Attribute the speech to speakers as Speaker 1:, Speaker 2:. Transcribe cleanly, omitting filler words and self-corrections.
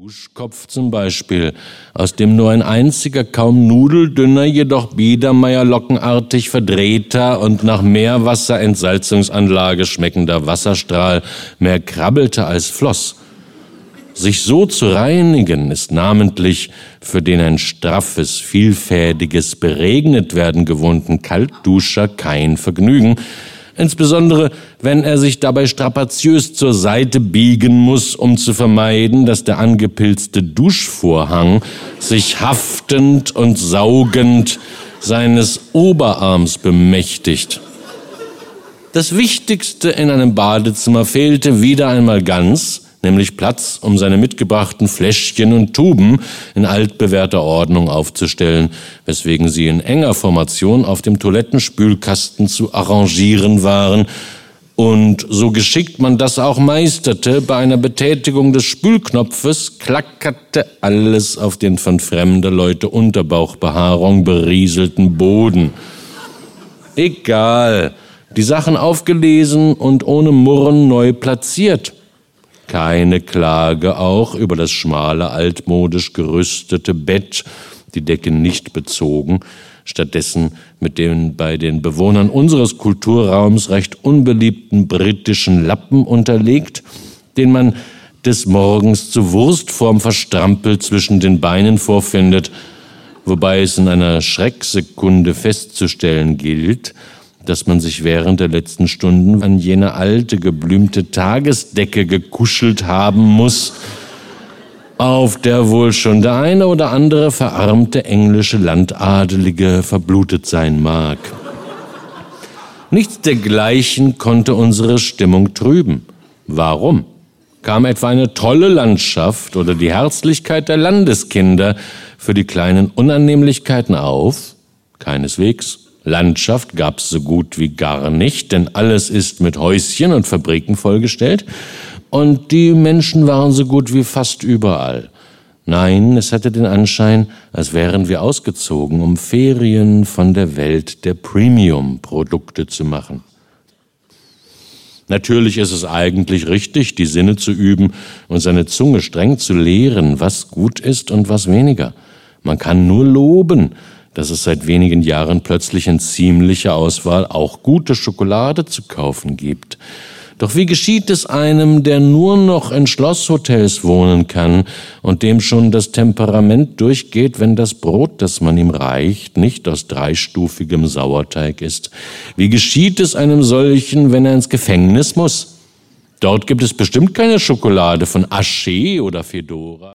Speaker 1: Duschkopf zum Beispiel, aus dem nur ein einziger, kaum nudeldünner, jedoch biedermeierlockenartig verdrehter und nach Meerwasserentsalzungsanlage schmeckender Wasserstrahl mehr krabbelte als floss. Sich so zu reinigen, ist namentlich für den ein straffes, vielfädiges, beregnet werden gewohnten Kaltduscher kein Vergnügen, insbesondere wenn er sich dabei strapaziös zur Seite biegen muss, um zu vermeiden, dass der angepilzte Duschvorhang sich haftend und saugend seines Oberarms bemächtigt. Das Wichtigste in einem Badezimmer fehlte wieder einmal ganz, nämlich Platz, um seine mitgebrachten Fläschchen und Tuben in altbewährter Ordnung aufzustellen, weswegen sie in enger Formation auf dem Toilettenspülkasten zu arrangieren waren. Und so geschickt man das auch meisterte, bei einer Betätigung des Spülknopfes klackerte alles auf den von fremder Leute Unterbauchbehaarung berieselten Boden. Egal, die Sachen aufgelesen und ohne Murren neu platziert. Keine Klage auch über das schmale, altmodisch gerüstete Bett, die Decke nicht bezogen, stattdessen mit dem bei den Bewohnern unseres Kulturraums recht unbeliebten britischen Lappen unterlegt, den man des Morgens zu Wurstform verstrampelt zwischen den Beinen vorfindet, wobei es in einer Schrecksekunde festzustellen gilt, dass man sich während der letzten Stunden an jene alte, geblümte Tagesdecke gekuschelt haben muss, auf der wohl schon der eine oder andere verarmte englische Landadelige verblutet sein mag. Nichts dergleichen konnte unsere Stimmung trüben. Warum? Kam etwa eine tolle Landschaft oder die Herzlichkeit der Landeskinder für die kleinen Unannehmlichkeiten auf? Keineswegs. Landschaft gab's so gut wie gar nicht, denn alles ist mit Häuschen und Fabriken vollgestellt und die Menschen waren so gut wie fast überall. Nein, es hatte den Anschein, als wären wir ausgezogen, um Ferien von der Welt der Premium-Produkte zu machen. Natürlich ist es eigentlich richtig, die Sinne zu üben und seine Zunge streng zu lehren, was gut ist und was weniger. Man kann nur loben, dass es seit wenigen Jahren plötzlich in ziemlicher Auswahl auch gute Schokolade zu kaufen gibt. Doch wie geschieht es einem, der nur noch in Schlosshotels wohnen kann und dem schon das Temperament durchgeht, wenn das Brot, das man ihm reicht, nicht aus dreistufigem Sauerteig ist? Wie geschieht es einem solchen, wenn er ins Gefängnis muss? Dort gibt es bestimmt keine Schokolade von Haché oder Fedora.